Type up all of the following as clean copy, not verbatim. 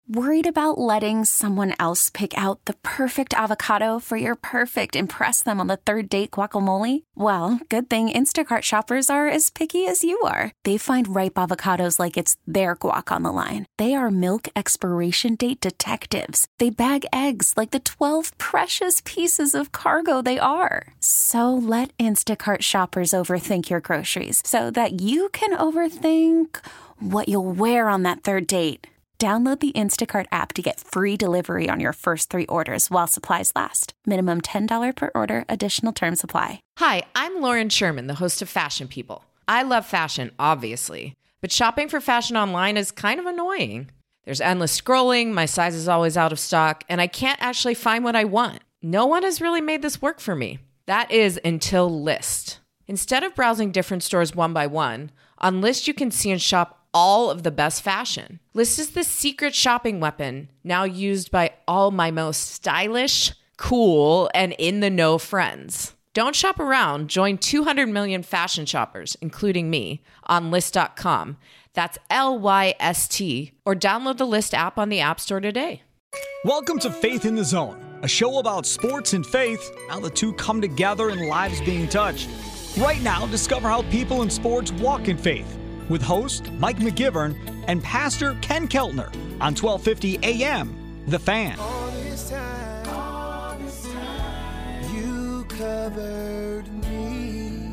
Worried about letting someone else pick out the perfect avocado for your perfect impress them on the third date guacamole? Well, good thing Instacart shoppers are as picky as you are. They find ripe avocados like it's their guac on the line. They are milk expiration date detectives. They bag eggs like the 12 precious pieces of cargo they are. So let Instacart shoppers overthink your groceries so that you can overthink what you'll wear on that third date. Download the Instacart app to get free delivery on your first 3 orders while supplies last. Minimum $10 per order. Additional terms apply. Hi, I'm Lauren Sherman, the host of Fashion People. I love fashion, obviously, but shopping for fashion online is kind of annoying. There's endless scrolling, my size is always out of stock, and I can't actually find what I want. No one has really made this work for me. That is until Lyst. Instead of browsing different stores one by one, on Lyst you can see and shop all of the best fashion. Lyst is the secret shopping weapon now used by all my most stylish, cool, and in-the-know friends. Don't shop around. Join 200 million fashion shoppers, including me, on Lyst.com. That's Lyst, or download the Lyst app on the App Store today. Welcome to Faith in the Zone, a show about sports and faith, how the two come together and lives being touched. Right now, discover how people in sports walk in faith with host Mike McGivern and Pastor Ken Keltner on 1250 AM, The Fan. All this time, you covered me.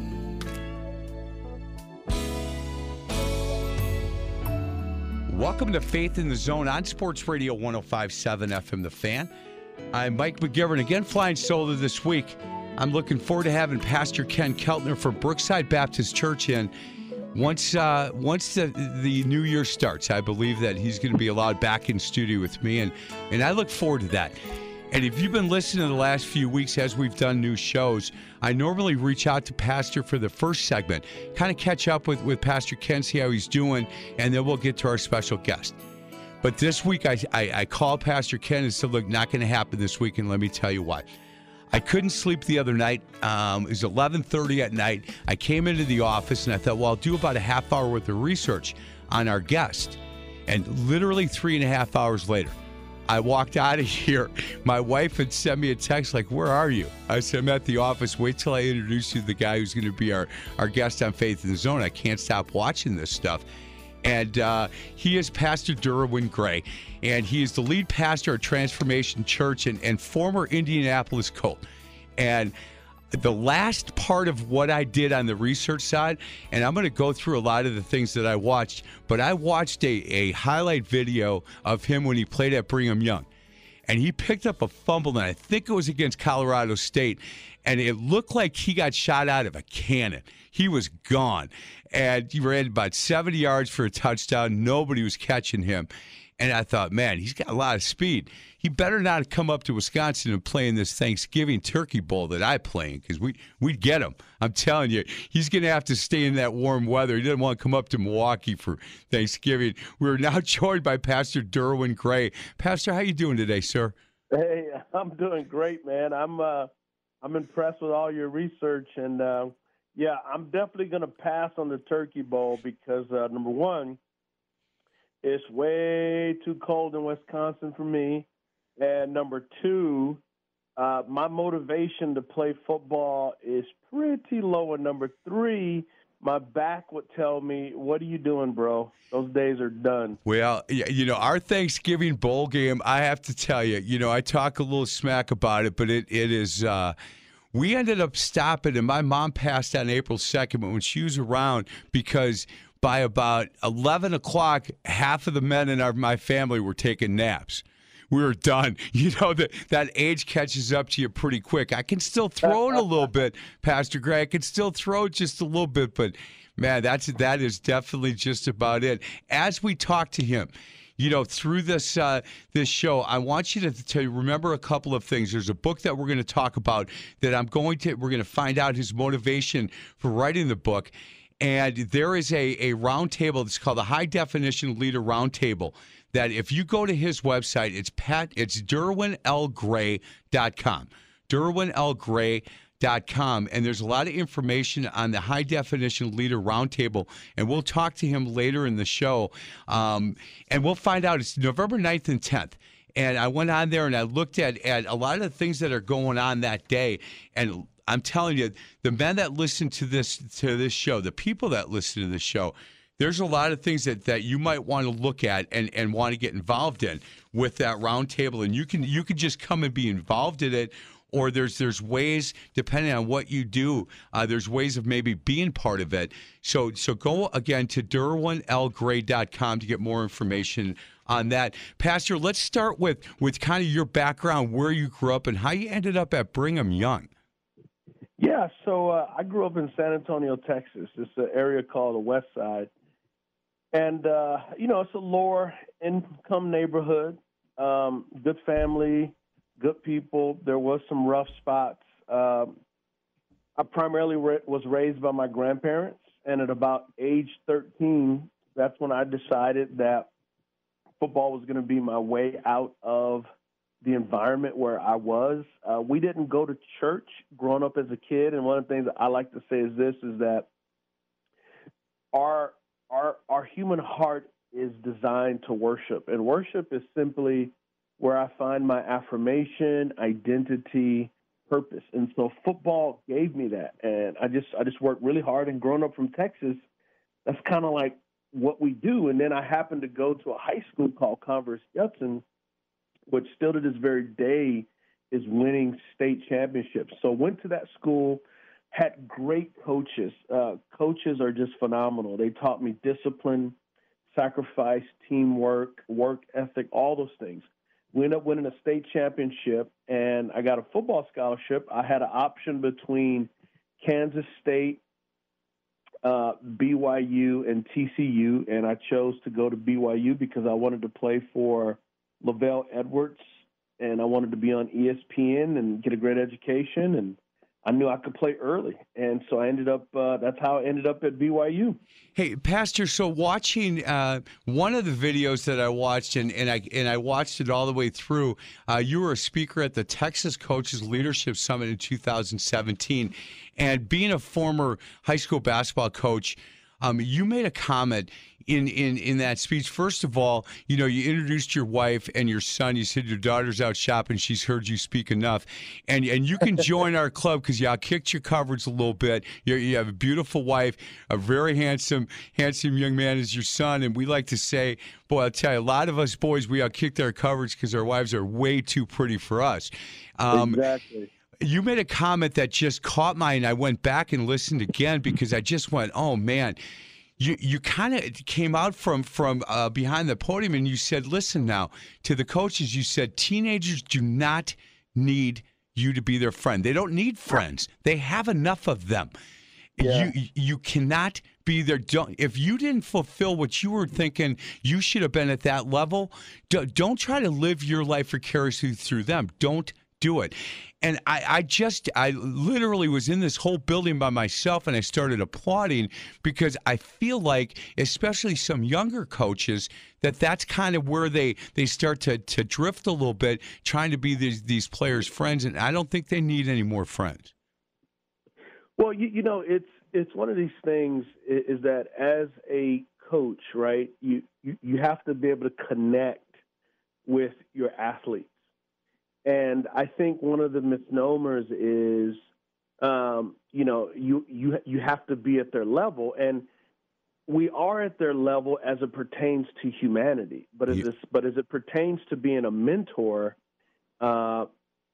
Welcome to Faith in the Zone on Sports Radio 105.7 FM, The Fan. I'm Mike McGivern, again flying solo this week. I'm looking forward to having Pastor Ken Keltner from Brookside Baptist Church in. Once the new year starts, I believe that he's going to be allowed back in studio with me, and I look forward to that. And if you've been listening to the last few weeks as we've done new shows, I normally reach out to Pastor for the first segment, kind of catch up with Pastor Ken, see how he's doing, and then we'll get to our special guest. But this week, I called Pastor Ken and said, look, not going to happen this week, and let me tell you why. I couldn't sleep the other night. It was 11:30 at night. I came into the office and I thought, well, I'll do about a half hour worth of research on our guest. And literally 3.5 hours later, I walked out of here. My wife had sent me a text like, where are you? I said, I'm at the office. Wait till I introduce you to the guy who's going to be our guest on Faith in the Zone. I can't stop watching this stuff. And he is Pastor Derwin Gray, and he is the lead pastor at Transformation Church and former Indianapolis Colt. And the last part of what I did on the research side, and I'm going to go through a lot of the things that I watched, but I watched a highlight video of him when he played at Brigham Young. And he picked up a fumble, and I think it was against Colorado State, and it looked like he got shot out of a cannon. He was gone. And he ran about 70 yards for a touchdown. Nobody was catching him. And I thought, man, he's got a lot of speed. He better not come up to Wisconsin and play in this Thanksgiving Turkey Bowl that I play in, because we'd get him. I'm telling you, he's going to have to stay in that warm weather. He doesn't want to come up to Milwaukee for Thanksgiving. We're now joined by Pastor Derwin Gray. Pastor, how you doing today, sir? Hey, I'm doing great, man. I'm impressed with all your research, and yeah, I'm definitely going to pass on the Turkey Bowl because number one, it's way too cold in Wisconsin for me, and number two, my motivation to play football is pretty low, and number three, my back would tell me, what are you doing, bro? Those days are done. Well, you know, our Thanksgiving bowl game, I have to tell you, you know, I talk a little smack about it, but it is we ended up stopping, and my mom passed on April 2nd, but when she was around, because by about 11 o'clock, half of the men in my family were taking naps. We were done. You know, that age catches up to you pretty quick. I can still throw it a little bit, Pastor Gray. I can still throw it just a little bit, but, man, that is definitely just about it. As we talk to him, you know, through this show, I want you to remember a couple of things. There's a book that we're going to talk about that we're going to find out his motivation for writing the book. And there is a round table that's called the High Definition Leader Roundtable that if you go to his website, it's DerwinLGray.com. DerwinLGray.com. DearWinLGray.com, and there's a lot of information on the High Definition Leader Roundtable, and we'll talk to him later in the show, and we'll find out. It's November 9th and 10th. And I went on there and I looked at a lot of the things that are going on that day, and I'm telling you, the men that listen to this show, the people that listen to this show, there's a lot of things that you might want to look at and want to get involved in with that roundtable. And you can just come and be involved in it, or there's ways, depending on what you do, there's ways of maybe being part of it. So go again to DerwinLGray.com to get more information on that. Pastor, let's start with kind of your background, where you grew up and how you ended up at Brigham Young. Yeah, so I grew up in San Antonio, Texas. It's an area called the West Side. And, it's a lower income neighborhood, good family, good people. There was some rough spots. I primarily was raised by my grandparents, and at about age 13, that's when I decided that football was going to be my way out of the environment where I was. We didn't go to church growing up as a kid, and one of the things that I like to say is that our human heart is designed to worship, and worship is simply where I find my affirmation, identity, purpose. And so football gave me that, and I just worked really hard. And growing up from Texas, that's kind of like what we do. And then I happened to go to a high school called Converse Judson, which still to this very day is winning state championships. So went to that school, had great coaches. Coaches are just phenomenal. They taught me discipline, sacrifice, teamwork, work ethic, all those things. We ended up winning a state championship, and I got a football scholarship. I had an option between Kansas State, BYU, and TCU, and I chose to go to BYU because I wanted to play for LaVell Edwards, and I wanted to be on ESPN and get a great education, and I knew I could play early. And so I ended up, that's how I ended up at BYU. Hey, Pastor, so watching one of the videos that I watched, and I watched it all the way through, you were a speaker at the Texas Coaches Leadership Summit in 2017. And being a former high school basketball coach, you made a comment in that speech. First of all, you introduced your wife and your son. You said your daughter's out shopping. She's heard you speak enough. And you can join our club because you outkicked your coverage a little bit. You have a beautiful wife, a very handsome young man is your son. And we like to say, boy, I'll tell you, a lot of us boys, we outkicked our coverage because our wives are way too pretty for us. Exactly. You made a comment that just caught my, and I went back and listened again because I just went, oh, man. You kind of came out from behind the podium and you said, listen now, to the coaches, you said teenagers do not need you to be their friend. They don't need friends. They have enough of them. Yeah. You cannot be there. If you didn't fulfill what you were thinking you should have been at that level, don't try to live your life vicariously through them. Don't do it. And I literally was in this whole building by myself, and I started applauding because I feel like, especially some younger coaches, that's kind of where they start to drift a little bit, trying to be these players' friends, and I don't think they need any more friends. Well, it's one of these things is that as a coach, right, you have to be able to connect with your athletes. And I think one of the misnomers is, you have to be at their level, and we are at their level as it pertains to humanity. But as it pertains to being a mentor, the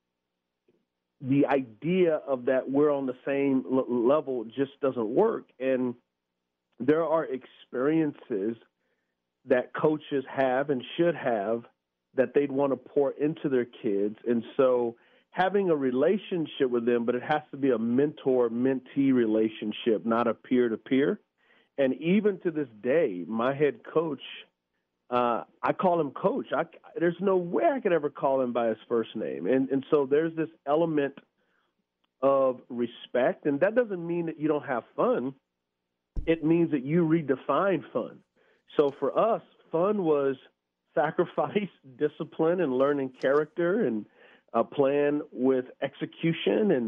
idea of that we're on the same level just doesn't work. And there are experiences that coaches have and should have that they'd want to pour into their kids. And so having a relationship with them, but it has to be a mentor-mentee relationship, not a peer-to-peer. And even to this day, my head coach, I call him coach. There's no way I could ever call him by his first name. And so there's this element of respect. And that doesn't mean that you don't have fun. It means that you redefine fun. So for us, fun was sacrifice, discipline, and learning character, and playing with execution and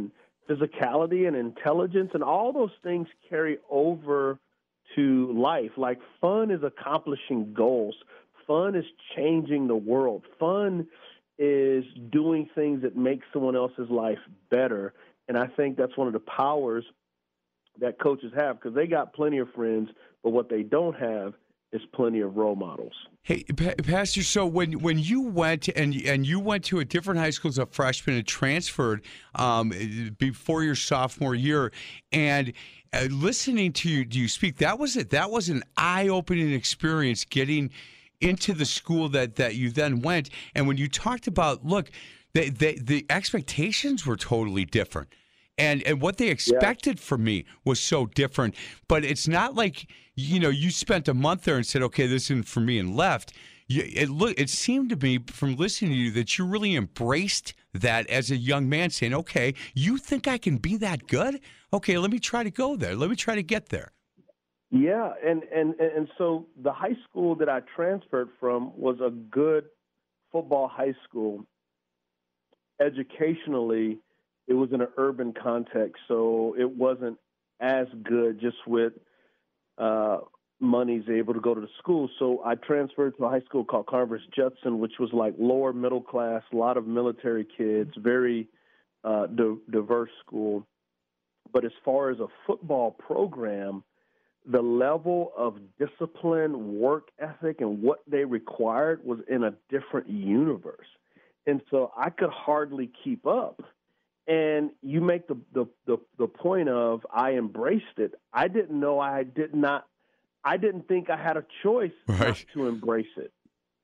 physicality and intelligence, and all those things carry over to life. Like fun is accomplishing goals. Fun is changing the world. Fun is doing things that make someone else's life better. And I think that's one of the powers that coaches have, because they got plenty of friends, but what they don't have is plenty of role models. Hey, Pastor, so when you went and you went to a different high school as a freshman and transferred before your sophomore year, and listening to you speak, that was an eye-opening experience getting into the school that you then went. And when you talked about, look, the expectations were totally different. And what they expected from me was so different. But it's not like, you spent a month there and said, okay, this isn't for me, and left. It seemed to me from listening to you that you really embraced that as a young man, saying, okay, you think I can be that good? Okay, let me try to go there. Let me try to get there. Yeah, and so the high school that I transferred from was a good football high school. Educationally, it was in an urban context, so it wasn't as good just with money's able to go to the school. So I transferred to a high school called Converse Judson, which was like lower middle class, a lot of military kids, very diverse school. But as far as a football program, the level of discipline, work ethic, and what they required was in a different universe. And so I could hardly keep up. And you make the point of I embraced it. I didn't know I didn't think I had a choice not to embrace it.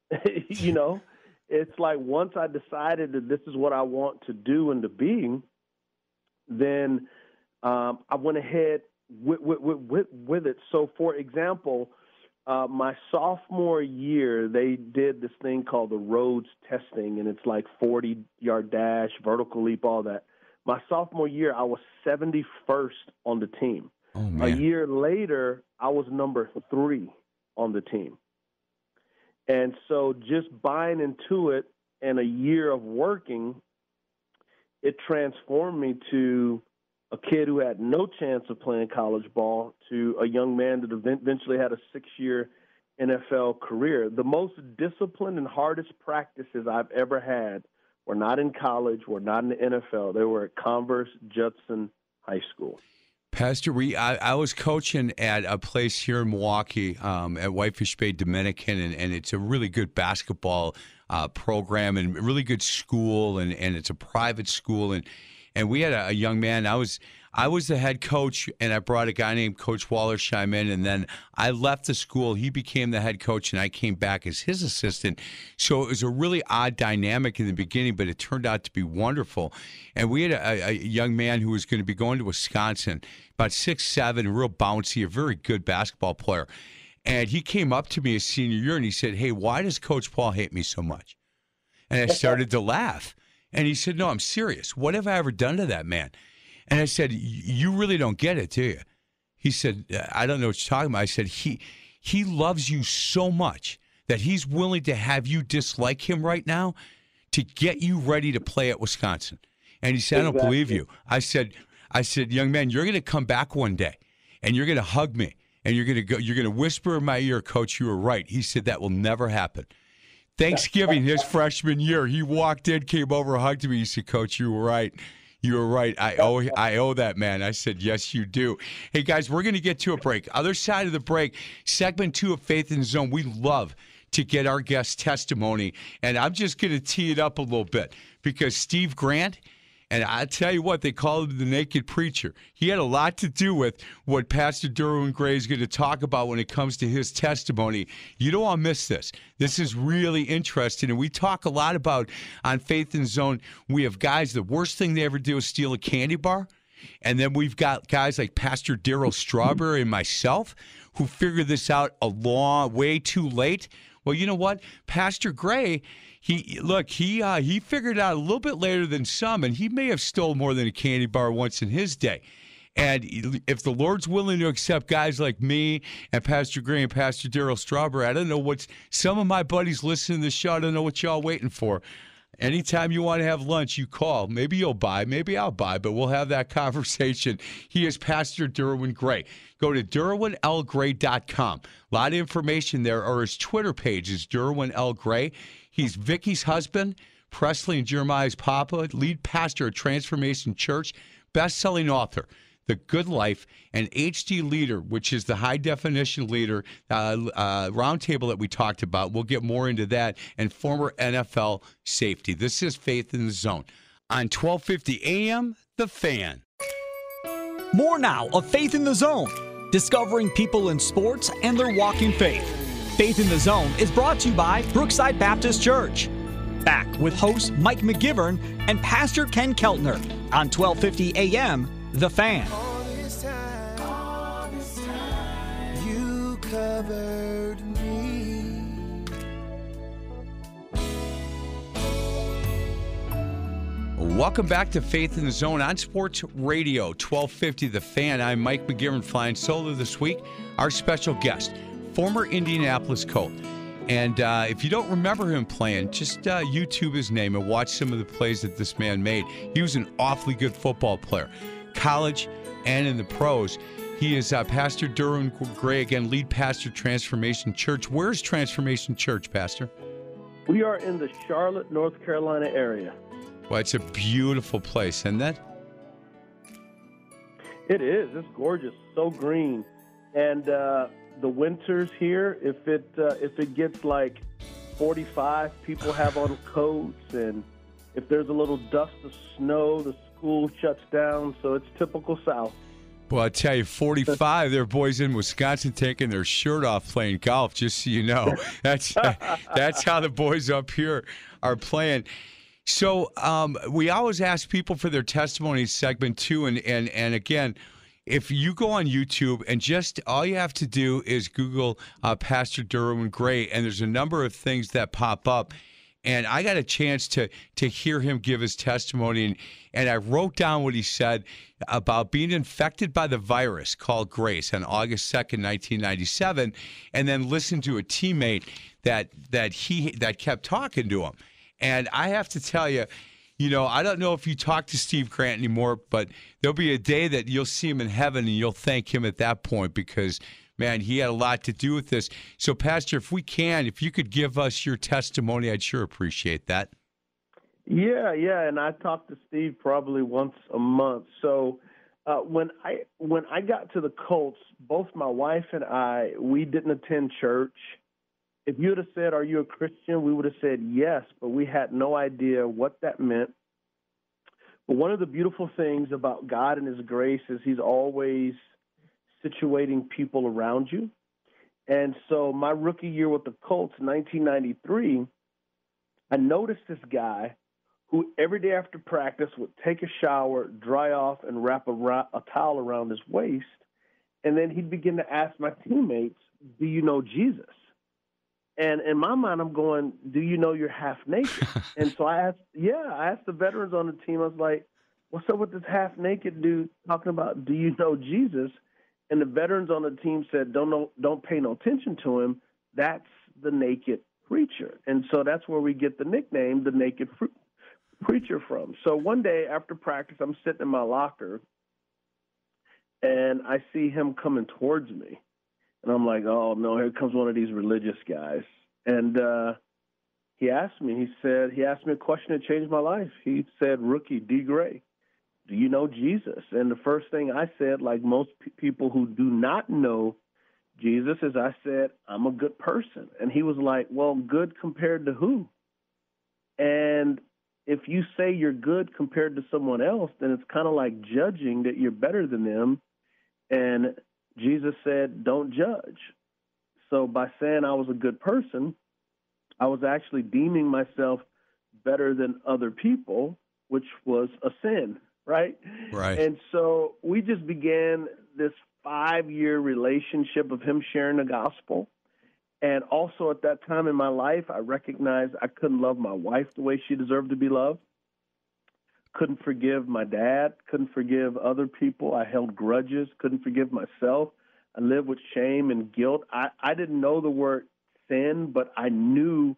It's like once I decided that this is what I want to do and to be, then I went ahead with it. So, for example, my sophomore year, they did this thing called the Rhodes testing, and it's like 40-yard dash, vertical leap, all that. My sophomore year, I was 71st on the team. Oh, man. A year later, I was number 3 on the team. And so just buying into it and a year of working, it transformed me to a kid who had no chance of playing college ball to a young man that eventually had a 6-year NFL career. The most disciplined and hardest practices I've ever had were not in college, were not in the NFL. They were at Converse Judson High School. Pastor, I was coaching at a place here in Milwaukee at Whitefish Bay Dominican, and it's a really good basketball program and a really good school, and it's a private school. And we had a young man. I was the head coach, and I brought a guy named Coach Wallersheim in, and then I left the school. He became the head coach, and I came back as his assistant. So it was a really odd dynamic in the beginning, but it turned out to be wonderful. And we had a young man who was going to be going to Wisconsin, about 6'7", real bouncy, a very good basketball player. And he came up to me his senior year, and he said, hey, why does Coach Paul hate me so much? And I started to laugh. And he said, no, I'm serious. What have I ever done to that man? And I said, you really don't get it, do you? He said, I don't know what you're talking about. I said, he loves you so much that he's willing to have you dislike him right now to get you ready to play at Wisconsin. And he said, I don't believe you. I said, young man, you're going to come back one day, and you're going to hug me, and you're going to whisper in my ear, Coach, you were right. He said, that will never happen. Thanksgiving, his freshman year, he walked in, came over, hugged me. He said, Coach, you were right. You were right. I owe that man. I said, yes, you do. Hey, guys, we're going to get to a break. Other side of the break, segment 2 of Faith in the Zone. We love to get our guest testimony, and I'm just going to tee it up a little bit because Steve Grant, and I tell you what, they call him the naked preacher. He had a lot to do with what Pastor Derwin Gray is going to talk about when it comes to his testimony. You don't want to miss this. This is really interesting, and we talk a lot about on Faith in the Zone. We have guys, the worst thing they ever do is steal a candy bar, and then we've got guys like Pastor Darryl Strawberry and myself who figured this out way too late. Well, you know what? Pastor Gray, he figured it out a little bit later than some, and he may have stole more than a candy bar once in his day. And if the Lord's willing to accept guys like me and Pastor Gray and Pastor Darryl Strawberry, I don't know some of my buddies listening to the show, I don't know what y'all waiting for. Anytime you want to have lunch, you call. Maybe you'll buy, maybe I'll buy, but we'll have that conversation. He is Pastor Derwin Gray. Go to DerwinLGray.com. A lot of information there, or his Twitter page is Derwin L. Gray. He's Vicky's husband, Presley and Jeremiah's papa, lead pastor at Transformation Church, best-selling author, The Good Life, and HD Leader, which is the high-definition leader roundtable that we talked about. We'll get more into that, and former NFL safety. This is Faith in the Zone on 1250 AM, The Fan. More now of Faith in the Zone, discovering people in sports and their walk in faith. Faith in the Zone is brought to you by Brookside Baptist Church. Back with host Mike McGivern and Pastor Ken Keltner on 1250 AM, The Fan. All this time, you covered me. Welcome back to Faith in the Zone on Sports Radio 1250 The Fan. I'm Mike McGivern, flying solo this week. Our special guest, former Indianapolis Colt. And if you don't remember him playing, just YouTube his name and watch some of the plays that this man made. He was an awfully good football player, college and in the pros. He is Pastor Derwin Gray, again, lead pastor, Transformation Church. Where's Transformation Church, Pastor? We are in the Charlotte, North Carolina area. Well, it's a beautiful place, isn't it? It is. It's gorgeous. So green. And the winters here, if it gets like 45, people have on coats, and if there's a little dust of snow, the school shuts down. So it's typical South. Well, I tell you, 45, there are boys in Wisconsin taking their shirt off playing golf, just so you know. That's how the boys up here are playing. So we always ask people for their testimonies, segment 2, and again, if you go on YouTube and just all you have to do is Google Pastor Derwin Gray, and there's a number of things that pop up. And I got a chance to hear him give his testimony, and I wrote down what he said about being infected by the virus called Grace on August 2nd, 1997, and then listened to a teammate that kept talking to him. And I have to tell you, I don't know if you talk to Steve Grant anymore, but there'll be a day that you'll see him in heaven and you'll thank him at that point because, man, he had a lot to do with this. So, Pastor, if you could give us your testimony, I'd sure appreciate that. Yeah, and I talk to Steve probably once a month. So when I got to the Colts, both my wife and I, we didn't attend church. If you would have said, "Are you a Christian?" we would have said yes, but we had no idea what that meant. But one of the beautiful things about God and His grace is He's always situating people around you. And so my rookie year with the Colts, 1993, I noticed this guy who every day after practice would take a shower, dry off, and wrap a towel around his waist. And then he'd begin to ask my teammates, "Do you know Jesus?" And in my mind, I'm going, "Do you know you're half naked?" And so I asked the veterans on the team, I was like, "What's up with this half naked dude talking about, do you know Jesus?" And the veterans on the team said, don't pay no attention to him. That's the naked preacher. And so that's where we get the nickname, the naked preacher from. So one day after practice, I'm sitting in my locker, and I see him coming towards me. And I'm like, oh, no, here comes one of these religious guys. And he asked me a question that changed my life. He said, "Rookie D. Gray, do you know Jesus?" And the first thing I said, like most people who do not know Jesus, is I said, "I'm a good person." And he was like, "Well, good compared to who?" And if you say you're good compared to someone else, then it's kind of like judging that you're better than them. And Jesus said, "Don't judge." So by saying I was a good person, I was actually deeming myself better than other people, which was a sin, right? Right. And so we just began this 5-year relationship of him sharing the gospel. And also at that time in my life, I recognized I couldn't love my wife the way she deserved to be loved. Couldn't forgive my dad, couldn't forgive other people. I held grudges, couldn't forgive myself. I lived with shame and guilt. I didn't know the word sin, but I knew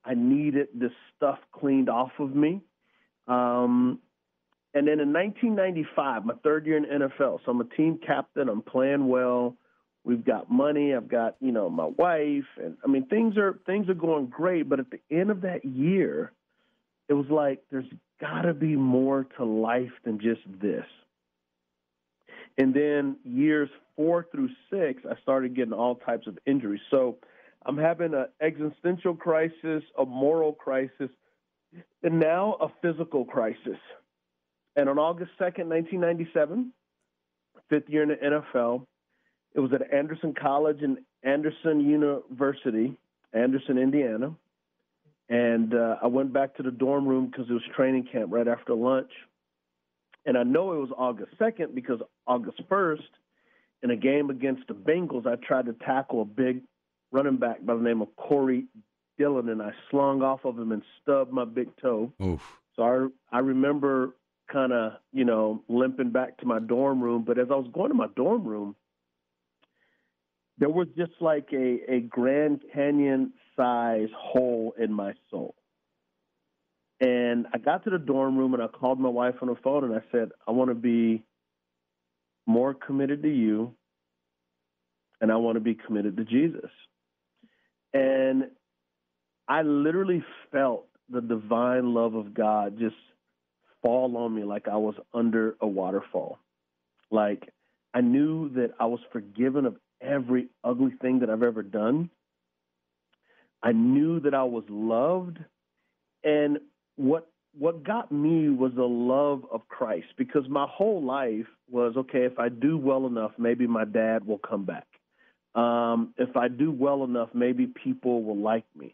I needed this stuff cleaned off of me. And then in 1995, my third year in NFL, so I'm a team captain. I'm playing well. We've got money. I've got, my wife. And, I mean, things are going great. But at the end of that year, it was like there's got to be more to life than just this. And then years 4 through 6, I started getting all types of injuries. So I'm having an existential crisis, a moral crisis, and now a physical crisis. And on August 2nd, 1997, fifth year in the NFL, it was at Anderson College and Anderson University, Anderson, Indiana. And I went back to the dorm room because it was training camp right after lunch. And I know it was August 2nd because August 1st, in a game against the Bengals, I tried to tackle a big running back by the name of Corey Dillon, and I slung off of him and stubbed my big toe. Oof. So I remember kind of, limping back to my dorm room. But as I was going to my dorm room, there was just like a Grand Canyon-size hole in my soul. And I got to the dorm room, and I called my wife on the phone, and I said, I want to be more committed to you, and I want to be committed to Jesus. And I literally felt the divine love of God just fall on me like I was under a waterfall. Like I knew that I was forgiven of every ugly thing that I've ever done. I knew that I was loved. And what got me was the love of Christ, because my whole life was, okay, if I do well enough, maybe my dad will come back. If I do well enough, maybe people will like me.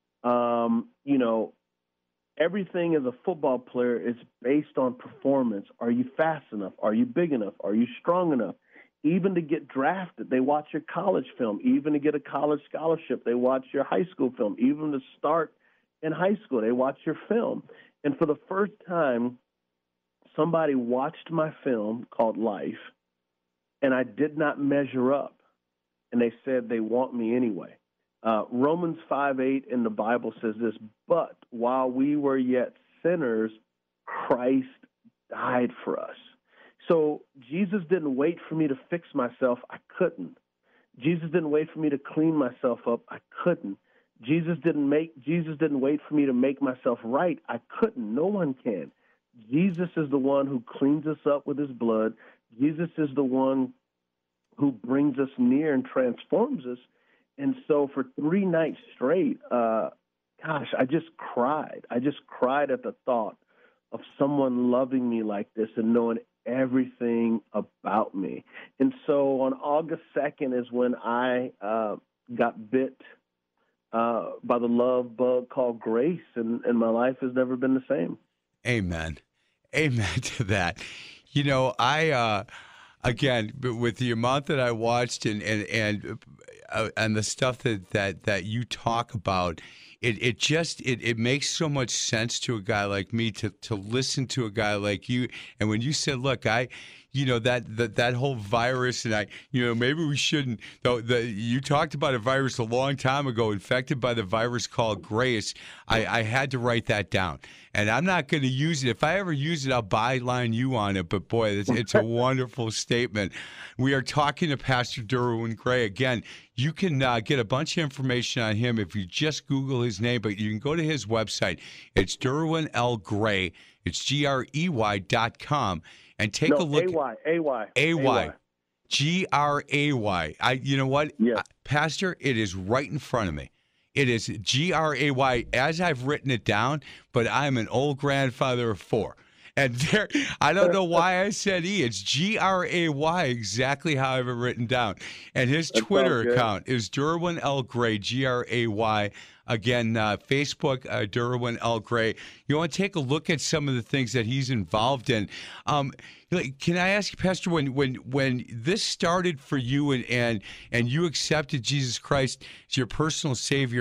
Everything as a football player is based on performance. Are you fast enough? Are you big enough? Are you strong enough? Even to get drafted, they watch your college film. Even to get a college scholarship, they watch your high school film. Even to start in high school, they watch your film. And for the first time, somebody watched my film called Life, and I did not measure up. And they said they want me anyway. Romans 5:8 in the Bible says this, but while we were yet sinners, Christ died for us. So Jesus didn't wait for me to fix myself. I couldn't. Jesus didn't wait for me to clean myself up. I couldn't. Jesus didn't wait for me to make myself right. I couldn't. No one can. Jesus is the one who cleans us up with his blood. Jesus is the one who brings us near and transforms us. And so for 3 nights straight, I just cried. I just cried at the thought of someone loving me like this and knowing everything about me. And so on August 2nd is when I got bit by the love bug called grace, and my life has never been the same. Amen. Amen to that. Again, with the amount that I watched and the stuff that you talk about, it makes so much sense to a guy like me to listen to a guy like you. And when you said, look, that whole virus, and maybe we shouldn't, though. You talked about a virus a long time ago, infected by the virus called grace. I had to write that down, and I'm not going to use it. If I ever use it, I'll byline you on it. But boy, it's a wonderful statement. We are talking to Pastor Derwin Gray. Again, you can get a bunch of information on him if you just Google his name, but you can go to his website. It's Derwin L. Gray. It's GREY.com. And take a look. A-Y. G-R-A-Y. You know what? Yes. Pastor, it is right in front of me. It is G-R-A-Y as I've written it down, but I'm an old grandfather of 4. And there, I don't know why I said E. It's G-R-A-Y, exactly how I have it written down. And his Twitter account is Derwin L. Gray, G-R-A-Y. Again, Facebook, Derwin L. Gray. You want to take a look at some of the things that he's involved in. Can I ask you, Pastor, when this started for you and you accepted Jesus Christ as your personal Savior,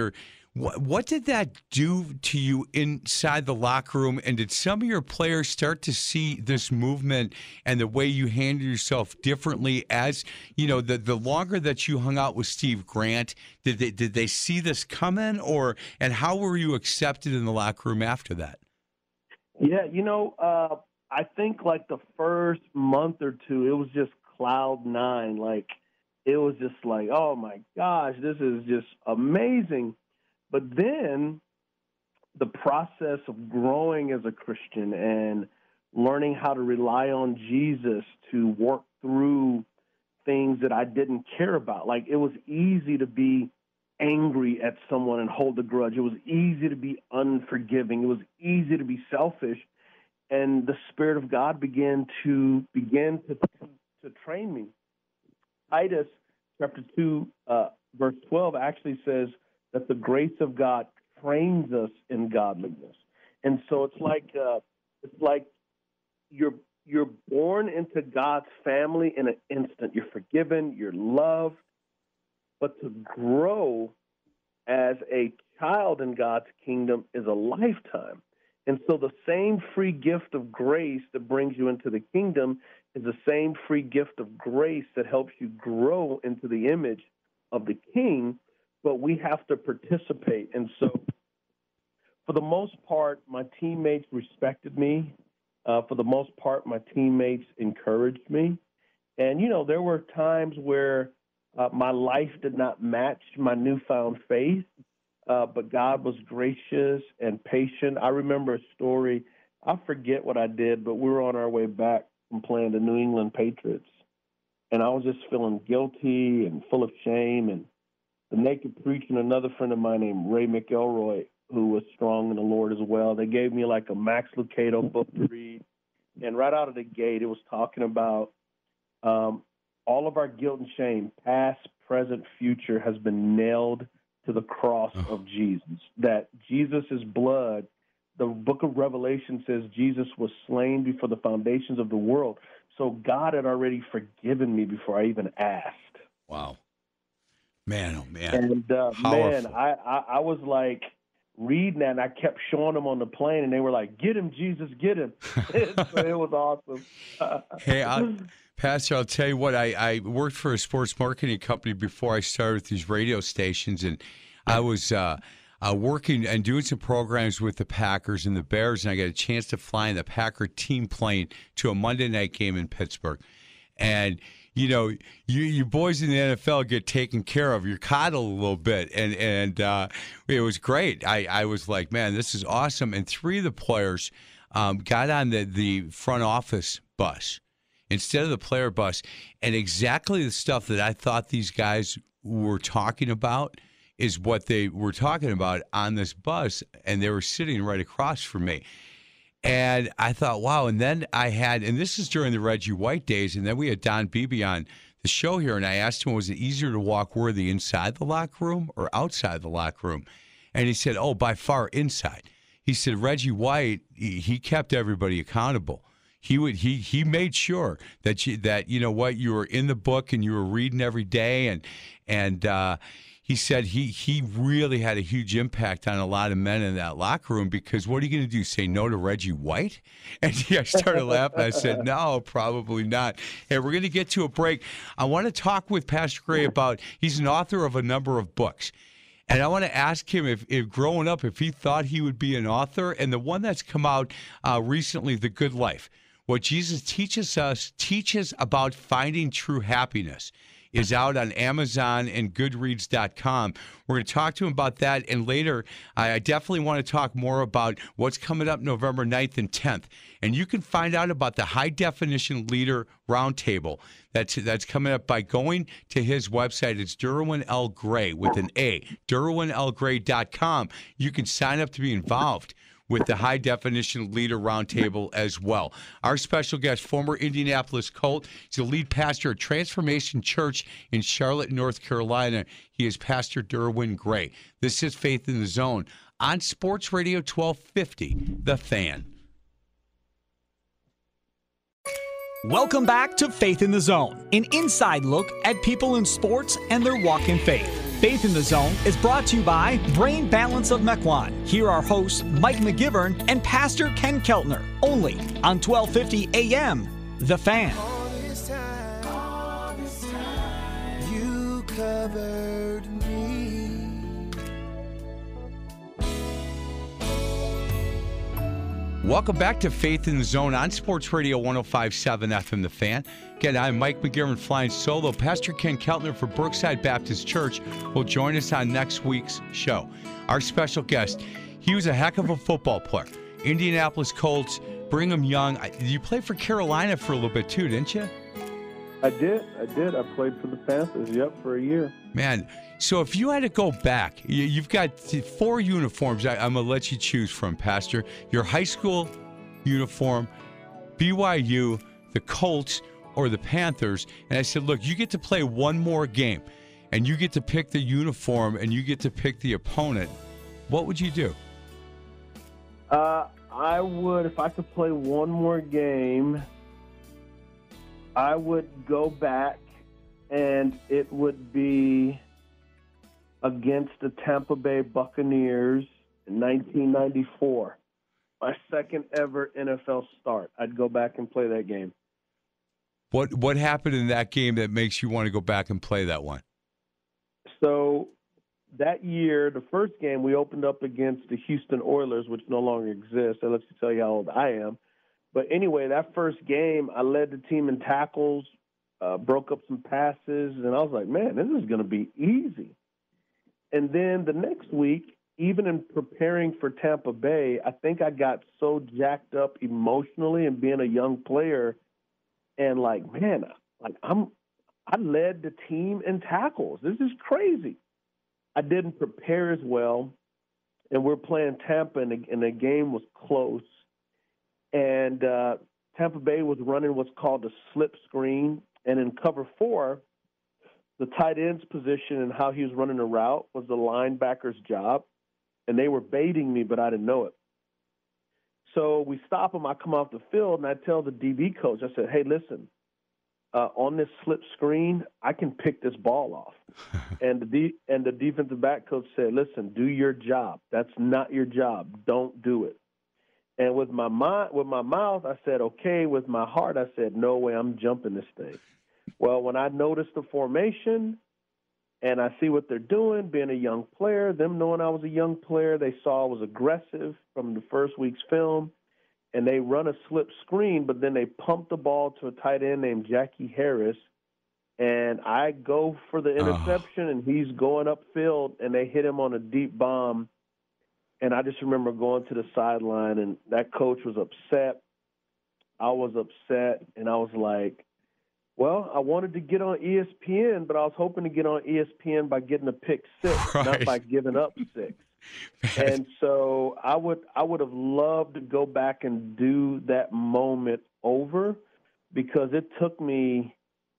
What did that do to you inside the locker room? And did some of your players start to see this movement and the way you handle yourself differently as, the longer that you hung out with Steve Grant? Did they see this coming, and how were you accepted in the locker room after that? Yeah, I think like the first month or two, it was just cloud nine. Like, it was just like, oh my gosh, this is just amazing. But then the process of growing as a Christian and learning how to rely on Jesus to work through things that I didn't care about. Like, it was easy to be angry at someone and hold a grudge. It was easy to be unforgiving. It was easy to be selfish. And the Spirit of God began to train me. Titus chapter 2, verse 12 actually says that the grace of God trains us in godliness. And so it's like you're born into God's family in an instant. You're forgiven, you're loved. But to grow as a child in God's kingdom is a lifetime. And so the same free gift of grace that brings you into the kingdom is the same free gift of grace that helps you grow into the image of the King, but we have to participate. And so for the most part, my teammates respected me. For the most part, my teammates encouraged me. And, there were times where my life did not match my newfound faith, but God was gracious and patient. I remember a story. I forget what I did, but we were on our way back from playing the New England Patriots, and I was just feeling guilty and full of shame. And the naked preacher and another friend of mine named Ray McElroy, who was strong in the Lord as well, they gave me like a Max Lucado book to read. And right out of the gate, it was talking about all of our guilt and shame, past, present, future, has been nailed to the cross of Jesus. That Jesus' blood, the book of Revelation says Jesus was slain before the foundations of the world. So God had already forgiven me before I even asked. Wow. Man, oh man. And I was like reading that, and I kept showing them on the plane, and they were like, "Get him, Jesus, get him." So it was awesome. Hey, Pastor, I'll tell you what, I worked for a sports marketing company before I started with these radio stations, and I was working and doing some programs with the Packers and the Bears, and I got a chance to fly in the Packer team plane to a Monday night game in Pittsburgh. And, you boys in the NFL get taken care of. You're coddled a little bit, and it was great. I was like, man, this is awesome. And three of the players got on the front office bus instead of the player bus, and exactly the stuff that I thought these guys were talking about is what they were talking about on this bus, and they were sitting right across from me. And I thought, wow. And then and this is during the Reggie White days, and then we had Don Beebe on the show here, and I asked him, was it easier to walk worthy inside the locker room or outside the locker room? And he said, oh, by far inside. He said Reggie White, he kept everybody accountable. He made sure that you were in the book and you were reading every day, and he said he really had a huge impact on a lot of men in that locker room, because what are you going to do, say no to Reggie White? And I started laughing. I said, no, probably not. Hey, we're going to get to a break. I want to talk with Pastor Gray he's an author of a number of books. And I want to ask him if growing up, if he thought he would be an author. And the one that's come out recently, The Good Life, what Jesus teaches about finding true happiness, is out on Amazon and Goodreads.com. We're going to talk to him about that. And later, I definitely want to talk more about what's coming up November 9th and 10th. And you can find out about the High Definition Leader Roundtable that's coming up by going to his website. It's Derwin L. Gray with an A, DerwinLGray.com. You can sign up to be involved with the High Definition Leader Roundtable as well. Our special guest, former Indianapolis Colt. He's the lead pastor at Transformation Church in Charlotte, North Carolina. He is Pastor Derwin Gray. This is Faith in the Zone on Sports Radio 1250, The Fan. Welcome back to Faith in the Zone, an inside look at people in sports and their walk in faith. Faith in the Zone is brought to you by Brain Balance of Mequon. Here are hosts Mike McGivern and Pastor Ken Keltner, only on 1250 AM, The Fan. All this time, you covered me. Welcome back to Faith in the Zone on Sports Radio 105.7 FM The Fan. Again, I'm Mike McGivern flying solo. Pastor Ken Keltner for Brookside Baptist Church will join us on next week's show. Our special guest, he was a heck of a football player. Indianapolis Colts, Brigham Young. You played for Carolina for a little bit too, didn't you? I did. I played for the Panthers, for a year. Man, so if you had to go back, you've got 4 uniforms I'm going to let you choose from, Pastor. Your high school uniform, BYU, the Colts, or the Panthers. And I said, look, you get to play one more game, and you get to pick the uniform, and you get to pick the opponent. What would you do? I would, if I could play one more game, I would go back, and it would be against the Tampa Bay Buccaneers in 1994. My second ever NFL start. I'd go back and play that game. What happened in that game that makes you want to go back and play that one? So that year, the first game, we opened up against the Houston Oilers, which no longer exists. That lets you tell you how old I am. But anyway, that first game, I led the team in tackles, broke up some passes, and I was like, man, this is going to be easy. And then the next week, even in preparing for Tampa Bay, I think I got so jacked up emotionally and being a young player, and I led the team in tackles. This is crazy. I didn't prepare as well, and we're playing Tampa, and the game was close. And Tampa Bay was running what's called a slip screen, and in cover 4, the tight end's position and how he was running the route was the linebacker's job, and they were baiting me, but I didn't know it. So we stop him. I come off the field, and I tell the DB coach, I said, hey, listen, on this slip screen, I can pick this ball off. And the defensive back coach said, listen, do your job. That's not your job. Don't do it. And with my mouth, I said, okay. With my heart, I said, no way, I'm jumping this thing. Well, when I noticed the formation and I see what they're doing, being a young player, them knowing I was a young player, they saw I was aggressive from the first week's film, and they run a slip screen, but then they pump the ball to a tight end named Jackie Harris, and I go for the interception, and he's going upfield, and they hit him on a deep bomb. And I just remember going to the sideline, and that coach was upset. I was upset, and I was like, well, I wanted to get on ESPN, but I was hoping to get on ESPN by getting a pick 6, right, not by giving up 6. And so I would have loved to go back and do that moment over, because it took me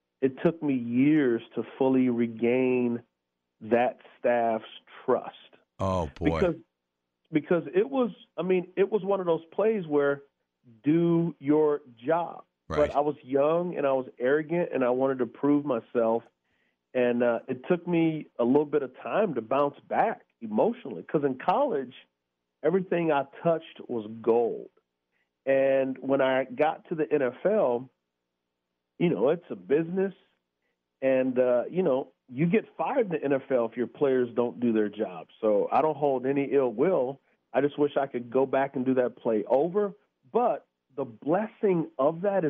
years to fully regain that staff's trust. Oh boy. Because it was one of those plays where do your job. Right. But I was young and I was arrogant and I wanted to prove myself. And it took me a little bit of time to bounce back emotionally, because in college, everything I touched was gold. And when I got to the NFL, it's a business. And, you get fired in the NFL if your players don't do their job. So I don't hold any ill will. I just wish I could go back and do that play over. But the blessing of that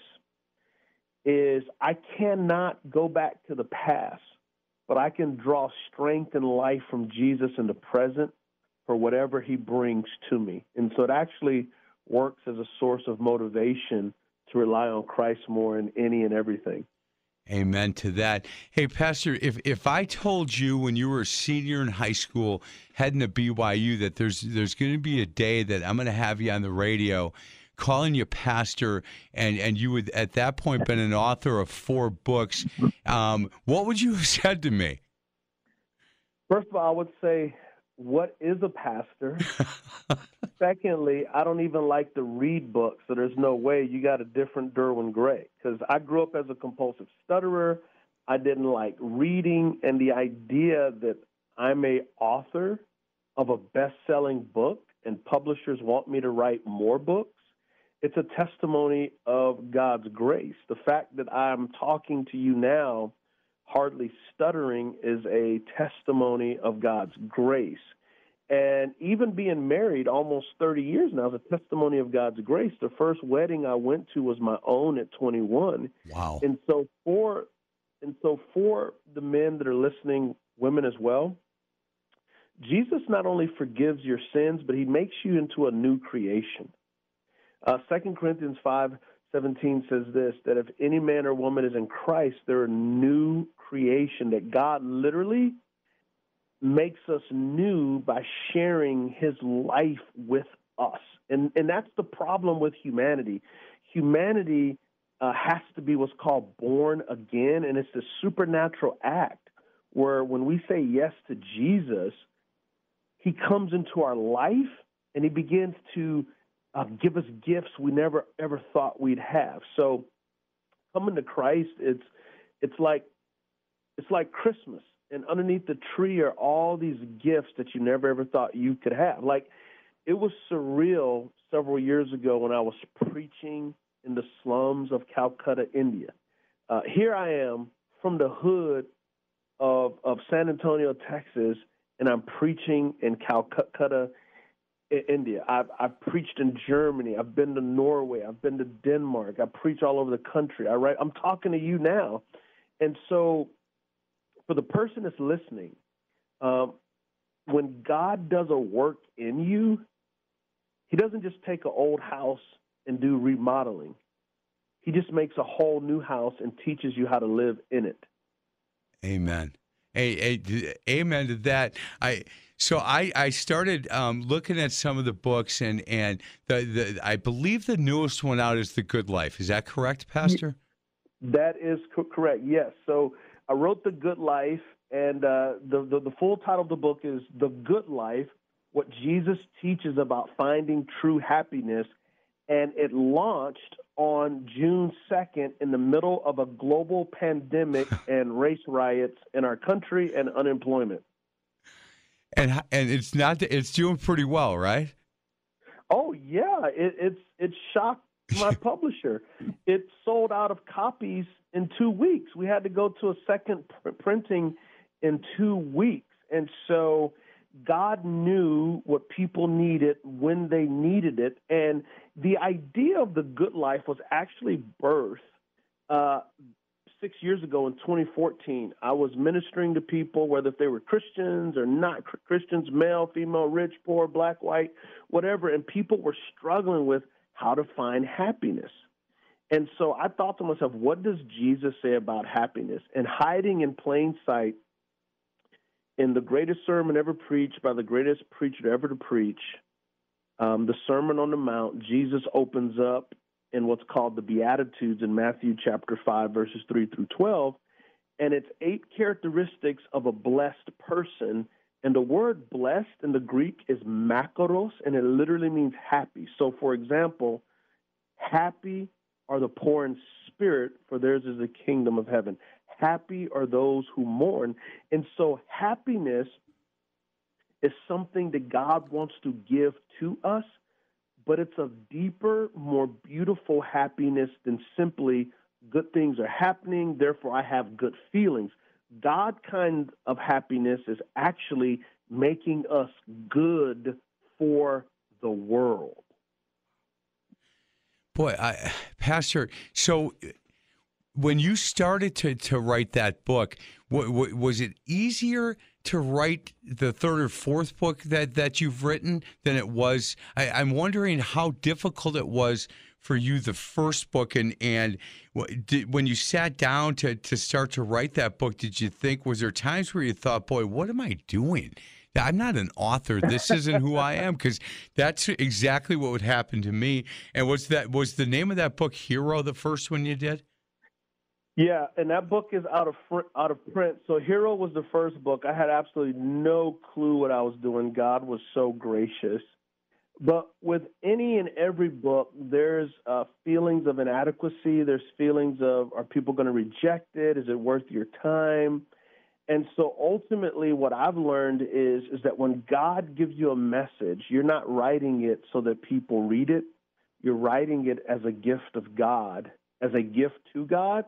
is I cannot go back to the past, but I can draw strength and life from Jesus in the present for whatever he brings to me. And so it actually works as a source of motivation to rely on Christ more in any and everything. Amen to that. Hey, Pastor, if I told you when you were a senior in high school heading to BYU that there's going to be a day that I'm going to have you on the radio calling you pastor, and you would at that point been an author of 4 books, what would you have said to me? First of all, I would say, what is a pastor? Secondly, I don't even like to read books, so there's no way you got a different Derwin Gray, because I grew up as a compulsive stutterer. I didn't like reading, and the idea that I'm a author of a best-selling book and publishers want me to write more books, it's a testimony of God's grace. The fact that I'm talking to you now, hardly stuttering, is a testimony of God's grace. And even being married almost 30 years now is a testimony of God's grace. The first wedding I went to was my own at 21. Wow. And so for the men that are listening, women as well, Jesus not only forgives your sins, but he makes you into a new creation. 2 Corinthians 5:17 says this, that if any man or woman is in Christ, they're a new creation, that God literally makes us new by sharing his life with us. And that's the problem with humanity. Humanity has to be what's called born again, and it's a supernatural act where when we say yes to Jesus, he comes into our life and he begins to give us gifts we never ever thought we'd have. So coming to Christ, it's like Christmas, and underneath the tree are all these gifts that you never ever thought you could have. Like, it was surreal several years ago when I was preaching in the slums of Calcutta, India. Here I am from the hood of San Antonio, Texas, and I'm preaching in Calcutta, India. I've preached in Germany. I've been to Norway. I've been to Denmark. I preach all over the country. I'm talking to you now. And so for the person that's listening, when God does a work in you, he doesn't just take an old house and do remodeling. He just makes a whole new house and teaches you how to live in it. Amen. Amen to that. I started looking at some of the books, and I believe the newest one out is The Good Life. Is that correct, Pastor? That is correct, yes. So I wrote The Good Life, and the full title of the book is The Good Life, What Jesus Teaches About Finding True Happiness, and it launched on June 2nd in the middle of a global pandemic and race riots in our country and unemployment. And it's doing pretty well, right? Oh yeah, it shocked my publisher. It sold out of copies in 2 weeks. We had to go to a second printing in 2 weeks, and so God knew what people needed when they needed it. And the idea of The Good Life was actually birthed 6 years ago in 2014. I was ministering to people, whether if they were Christians or not Christians, male, female, rich, poor, black, white, whatever, and people were struggling with how to find happiness. And so I thought to myself, what does Jesus say about happiness? And hiding in plain sight, in the greatest sermon ever preached by the greatest preacher ever to preach, the Sermon on the Mount, Jesus opens up in what's called the Beatitudes in Matthew chapter 5, verses 3 through 12. And it's 8 characteristics of a blessed person. And the word blessed in the Greek is makarios, and it literally means happy. So, for example, happy are the poor in spirit, for theirs is the kingdom of heaven. Happy are those who mourn. And so happiness is something that God wants to give to us, but it's a deeper, more beautiful happiness than simply good things are happening, therefore I have good feelings. God kind of happiness is actually making us good for the world. Boy, Pastor, so when you started to write that book, was it easier to write the third or fourth book that you've written than it was? I'm wondering how difficult it was for you, the first book, and when you sat down to start to write that book, did you think, was there times where you thought, boy, what am I doing? I'm not an author. This isn't who I am, because that's exactly what would happen to me. And was the name of that book Hero, the first one you did? Yeah, and that book is out of print. So Hero was the first book. I had absolutely no clue what I was doing. God was so gracious. But with any and every book, there's feelings of inadequacy. There's feelings of, are people going to reject it? Is it worth your time? And so ultimately what I've learned is that when God gives you a message, you're not writing it so that people read it. You're writing it as a gift of God, as a gift to God.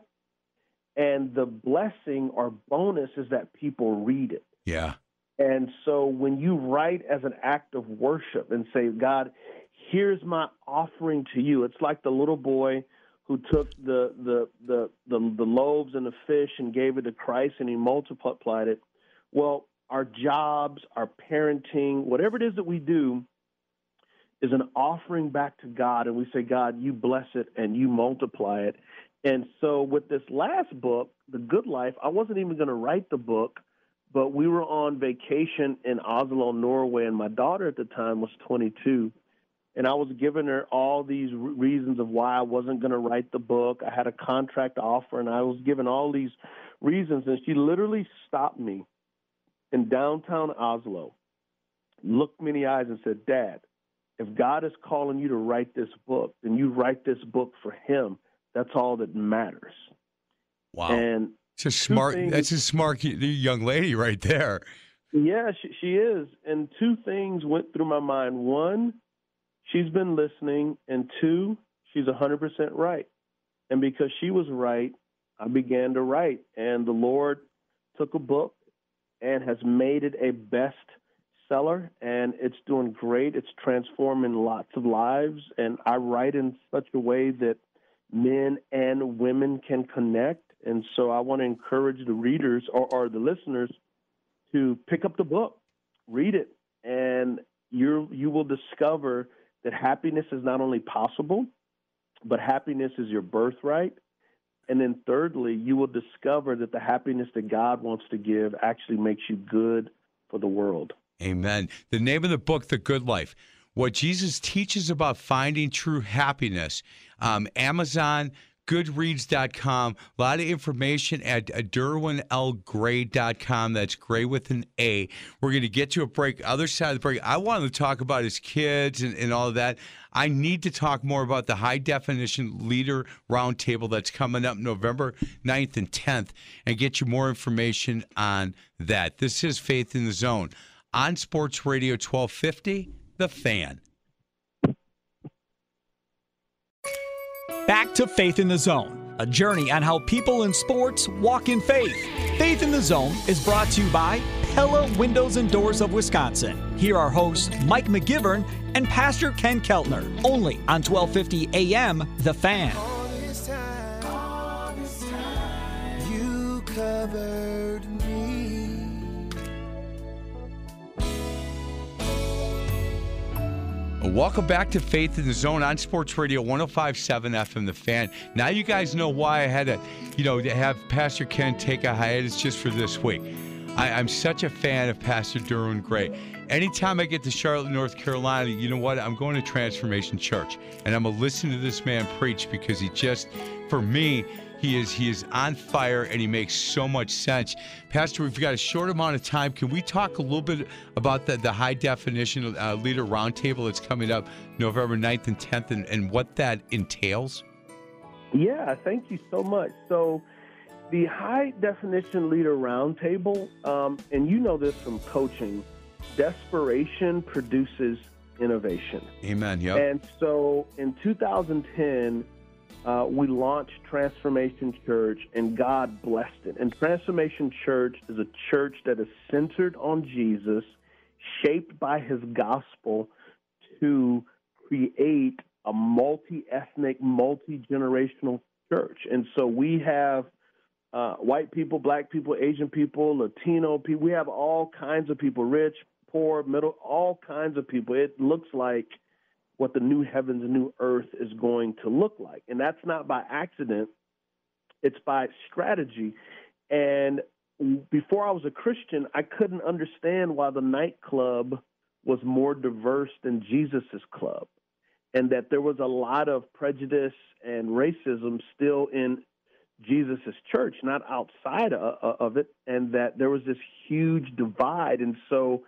And the blessing or bonus is that people read it. Yeah. And so when you write as an act of worship and say, God, here's my offering to you, it's like the little boy who took the loaves and the fish and gave it to Christ and he multiplied it. Well, our jobs, our parenting, whatever it is that we do is an offering back to God. And we say, God, you bless it and you multiply it. And so with this last book, The Good Life, I wasn't even going to write the book, but we were on vacation in Oslo, Norway, and my daughter at the time was 22. And I was giving her all these reasons of why I wasn't going to write the book. I had a contract offer, and I was given all these reasons. And she literally stopped me in downtown Oslo, looked me in the eyes and said, Dad, if God is calling you to write this book, then you write this book for him. That's all that matters. Wow. And that's a smart young lady right there. Yeah, she is. And two things went through my mind. One, she's been listening. And two, she's 100% right. And because she was right, I began to write. And the Lord took a book and has made it a bestseller. And it's doing great. It's transforming lots of lives. And I write in such a way that men and women can connect. And so I want to encourage the readers or the listeners to pick up the book, read it, and you will discover that happiness is not only possible, but happiness is your birthright. And then thirdly, you will discover that the happiness that God wants to give actually makes you good for the world. Amen. The name of the book, The Good Life, what Jesus teaches about finding true happiness. Amazon, Goodreads.com, a lot of information at DerwinLGray.com. That's Gray with an A. We're going to get to a break. Other side of the break, I wanted to talk about his kids and all of that. I need to talk more about the High Definition Leader Roundtable that's coming up November 9th and 10th and get you more information on that. This is Faith in the Zone on Sports Radio 1250, The Fan. Back to Faith in the Zone, a journey on how people in sports walk in faith. Faith in the Zone is brought to you by Pella Windows and Doors of Wisconsin. Here are hosts Mike McGivern and Pastor Ken Keltner, only on 1250 AM, The Fan. All this time, you covered me. Welcome back to Faith in the Zone on Sports Radio 105.7 FM, The Fan. Now you guys know why I had to, have Pastor Ken take a hiatus just for this week. I'm such a fan of Pastor Derwin Gray. Anytime I get to Charlotte, North Carolina, you know what? I'm going to Transformation Church, and I'm going to listen to this man preach because he just, for me, he is on fire, and he makes so much sense. Pastor, we've got a short amount of time. Can we talk a little bit about the High Definition Leader Roundtable that's coming up November 9th and 10th and what that entails? Yeah, thank you so much. So the High Definition Leader Roundtable, and you know this from coaching, desperation produces innovation. Amen, yep. And so in 2010, we launched Transformation Church, and God blessed it. And Transformation Church is a church that is centered on Jesus, shaped by his gospel to create a multi-ethnic, multi-generational church. And so we have white people, black people, Asian people, Latino people. We have all kinds of people, rich, poor, middle, all kinds of people. It looks like what the new heavens and new earth is going to look like. And that's not by accident. It's by strategy. And before I was a Christian, I couldn't understand why the nightclub was more diverse than Jesus's club, and that there was a lot of prejudice and racism still in Jesus's church, not outside of it, and that there was this huge divide. And so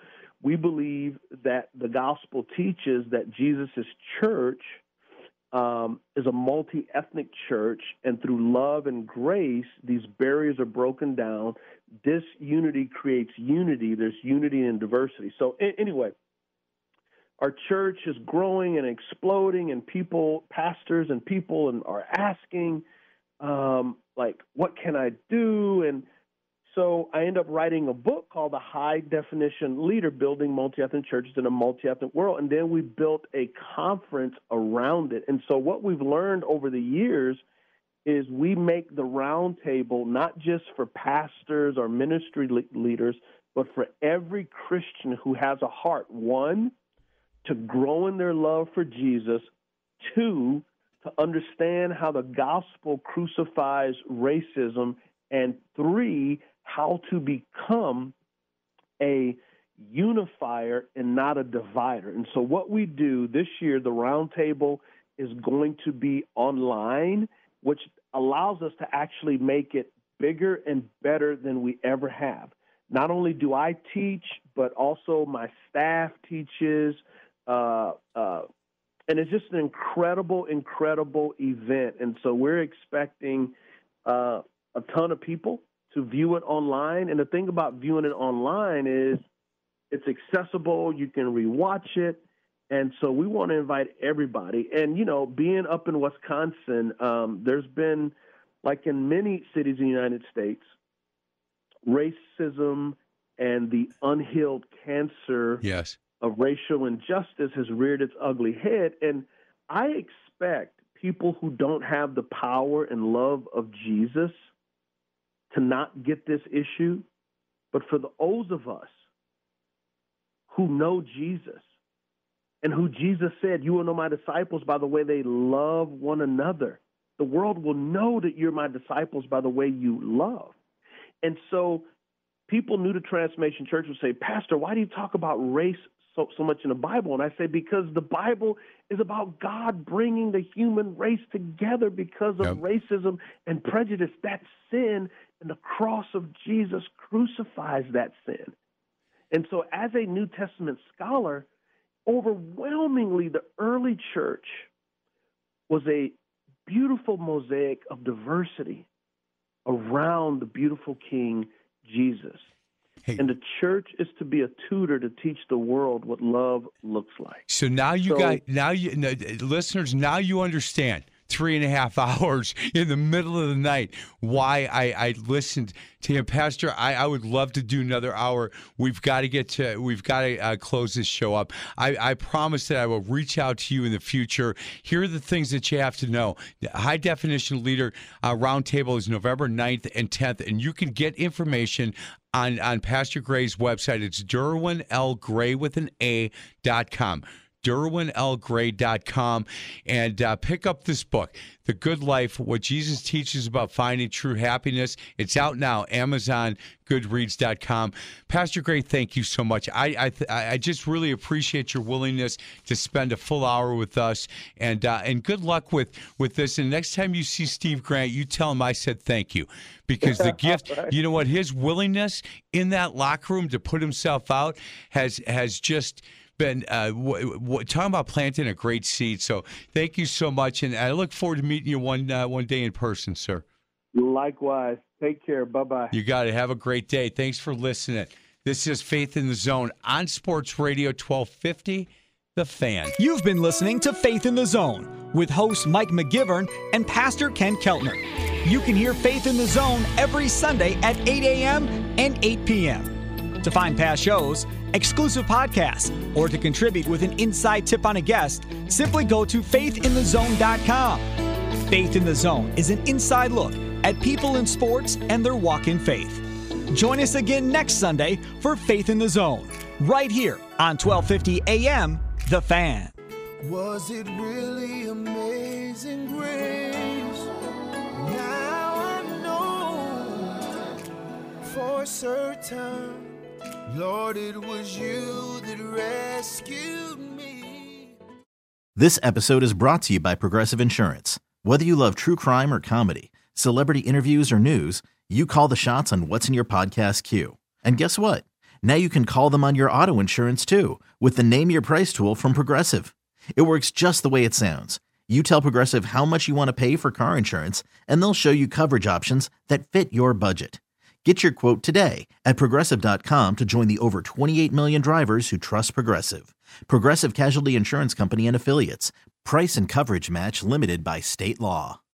we believe that the gospel teaches that Jesus' church is a multi-ethnic church, and through love and grace, these barriers are broken down. Disunity creates unity. There's unity in diversity. So anyway, our church is growing and exploding, and pastors and people are asking, what can I do? And so I end up writing a book called The High Definition Leader, Building Multi-Ethnic Churches in a Multi-Ethnic World. And then we built a conference around it. And so what we've learned over the years is we make the round table not just for pastors or ministry leaders, but for every Christian who has a heart, 1, to grow in their love for Jesus, 2, to understand how the gospel crucifies racism, and 3, how to become a unifier and not a divider. And so what we do this year, the roundtable is going to be online, which allows us to actually make it bigger and better than we ever have. Not only do I teach, but also my staff teaches, and it's just an incredible, incredible event. And so we're expecting a ton of people to view it online. And the thing about viewing it online is it's accessible. You can rewatch it. And so we want to invite everybody. And, being up in Wisconsin, there's been, like in many cities in the United States, racism and the unhealed cancer of racial injustice has reared its ugly head. And I expect people who don't have the power and love of Jesus to not get this issue, but for those of us who know Jesus and who Jesus said, you will know my disciples by the way they love one another. The world will know that you're my disciples by the way you love. And so people new to Transformation Church will say, Pastor, why do you talk about race so much in the Bible? And I say, because the Bible is about God bringing the human race together because of racism and prejudice. That's sin, and the cross of Jesus crucifies that sin. And so as a New Testament scholar, overwhelmingly the early church was a beautiful mosaic of diversity around the beautiful King Jesus. Hey. And the church is to be a tutor to teach the world what love looks like. So listeners, now you understand 3.5 hours in the middle of the night why I listened to him. Pastor, I would love to do another hour. We've got to close this show up. I promise that I will reach out to you in the future. Here are the things that you have to know. The High Definition Leader Roundtable is November 9th and 10th, and you can get information on Pastor Gray's website. It's DerwinLGray.com. DerwinLGray.com, and pick up this book, The Good Life, What Jesus Teaches About Finding True Happiness. It's out now, Amazon, Goodreads.com. Pastor Gray, thank you so much. I just really appreciate your willingness to spend a full hour with us, and good luck with this. And next time you see Steve Grant, you tell him I said thank you, because the gift, you know what, his willingness in that locker room to put himself out has just been talking about planting a great seed. So thank you so much, and I look forward to meeting you one day in person, sir. Likewise. Take care. Bye-bye. You got it. Have a great day. Thanks for listening. This is Faith in the Zone on Sports Radio 1250, The Fan. You've been listening to Faith in the Zone with host Mike McGivern and Pastor Ken Keltner. You can hear Faith in the Zone every Sunday at 8 a.m. and 8 p.m. To find past shows, exclusive podcasts, or to contribute with an inside tip on a guest, simply go to faithinthezone.com. Faith in the Zone is an inside look at people in sports and their walk in faith. Join us again next Sunday for Faith in the Zone, right here on 1250 a.m. The Fan. Was it really amazing grace? Now I know for certain, Lord, it was you that rescued me. This episode is brought to you by Progressive Insurance. Whether you love true crime or comedy, celebrity interviews or news, you call the shots on what's in your podcast queue. And guess what? Now you can call them on your auto insurance too with the Name Your Price tool from Progressive. It works just the way it sounds. You tell Progressive how much you want to pay for car insurance, and they'll show you coverage options that fit your budget. Get your quote today at Progressive.com to join the over 28 million drivers who trust Progressive. Progressive Casualty Insurance Company and Affiliates. Price and coverage match limited by state law.